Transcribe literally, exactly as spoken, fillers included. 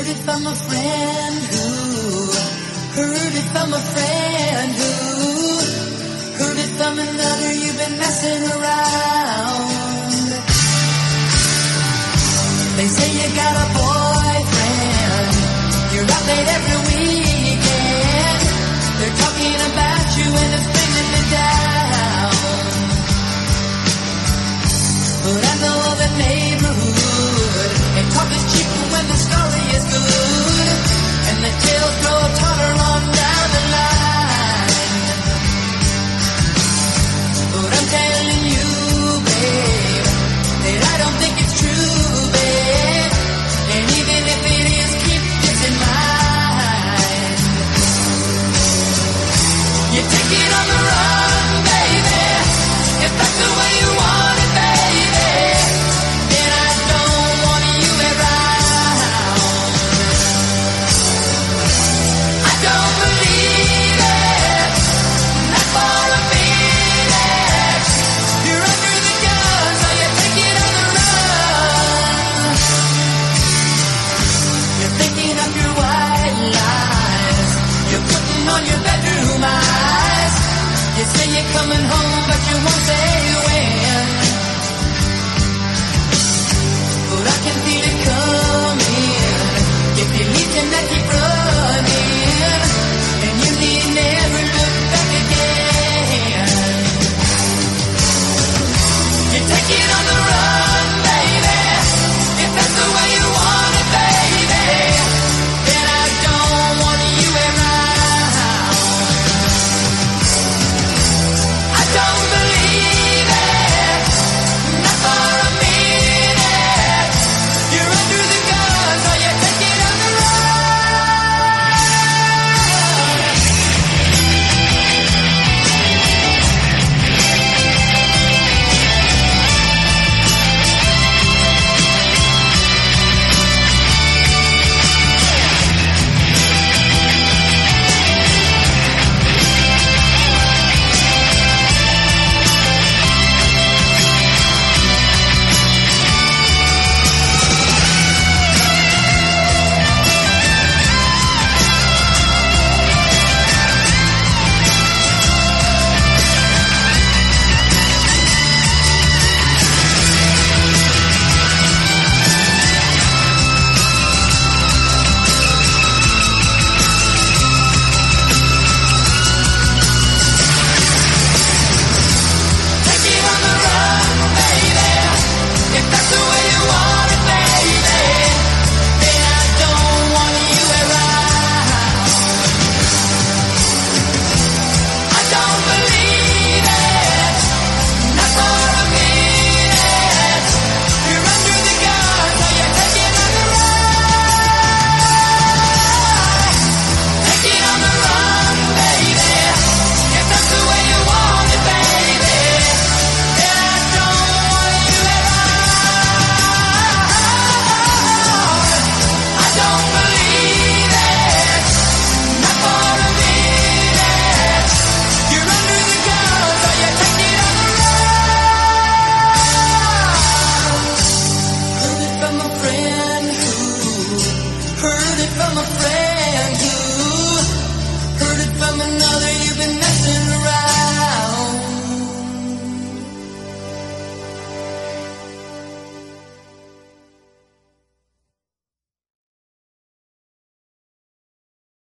Heard it from a friend who, heard it from a friend who, heard it from another, you've been messing around. They say you got a boyfriend, you're out late every weekend. They're talking about you and it's bringing me down. But I know the neighborhood, and talk is